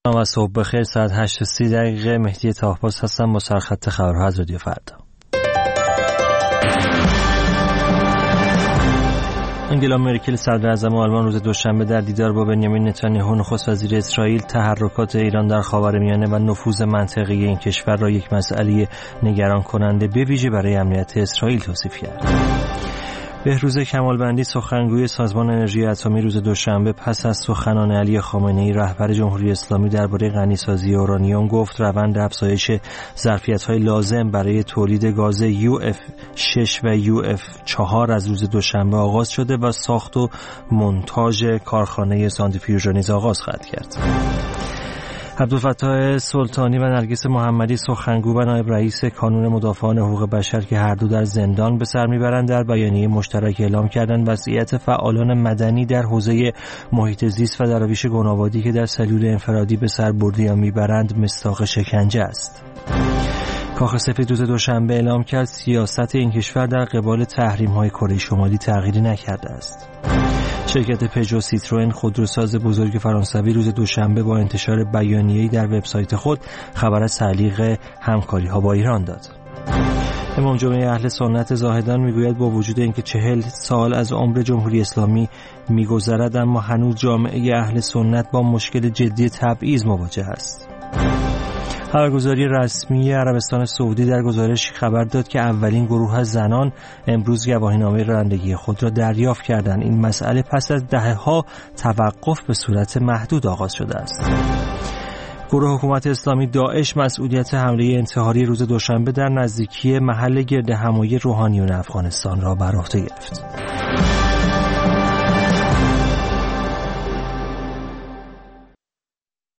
و صبح بخیر. ساعت 8:30 مهدی طاهباز هستم با سرخط خبرها از رادیو فردا. انگلا مرکل صدراعظم آلمان روز دوشنبه در دیدار با بنیامین نتانیاهو نخست وزیر اسرائیل تحرکات ایران در خاورمیانه و نفوذ منطقه‌ای این کشور را یک مسئله نگران کننده به ویژه برای امنیت اسرائیل توصیف کرد. بهروز کمالبندی سخنگوی سازمان انرژی اتمی روز دوشنبه پس از سخنان علی خامنه‌ای رهبر جمهوری اسلامی درباره غنیسازی اورانیوم گفت روند افزایش ظرفیت‌های لازم برای تولید گاز UF6 و UF4 از روز دوشنبه آغاز شده و ساخت و مونتاژ کارخانه سانتریفیوژ نیز آغاز خواهد کرد. عبدالفتاح سلطانی و نرگس محمدی سخنگو و نایب رئیس کانون مدافعان حقوق بشر که هر دو در زندان به سر میبرند در بیانیه مشترک اعلام کردند وضعیت فعالان مدنی در حوزه محیط زیست و دراویش گوناوادی که در سلول انفرادی به سر برده یا میبرند مصداق شکنجه است. کاخ سفید روز دوشنبه اعلام کرد سیاست این کشور در قبال تحریم‌های کره شمالی تغییری نکرده است. شرکت پژو سیتروئن خودروساز بزرگ فرانسوی روز دوشنبه با انتشار بیانیه‌ای در وبسایت خود خبر از تعلیق همکاری‌ها با ایران داد. امام جمعه اهل سنت زاهدان میگوید با وجود اینکه 40 سال از عمر جمهوری اسلامی میگذرد اما هنوز جامعه اهل سنت با مشکل جدی تبعیض مواجه است. خبرگزاری رسمی عربستان سعودی در گزارشی خبر داد که اولین گروه از زنان امروز گواهینامه رانندگی خود را دریافت کردند. این مسئله پس از دهه‌ها توقف به صورت محدود آغاز شده است. گروه حکومت اسلامی داعش مسئولیت حمله انتحاری روز دوشنبه در نزدیکی محل گردهمایی روحانیون افغانستان را بر عهده گرفت.